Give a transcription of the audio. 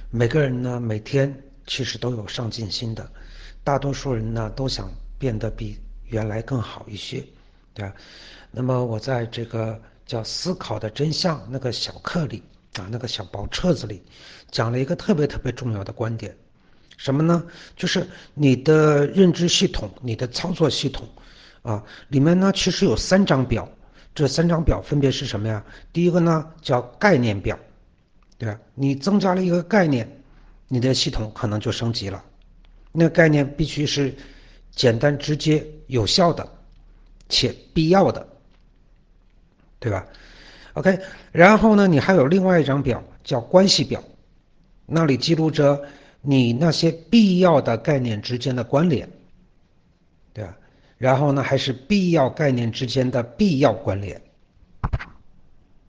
每个人呢，每天其实都有上进心的，大多数人呢都想变得比原来更好一些，对吧？那么我在这个叫《思考的真相》那个小课里啊，那个小薄册子里，讲了一个特别特别重要的观点，什么呢？就是你的认知系统、你的操作系统啊，里面呢其实有3张表，这3张表分别是什么呀？第一个呢叫概念表。对吧？你增加了一个概念，你的系统可能就升级了。那个概念必须是简单、直接、有效的，且必要的，对吧？OK，然后呢，你还有另外一张表叫关系表，那里记录着你那些必要的概念之间的关联，对吧？然后呢，还是必要概念之间的必要关联。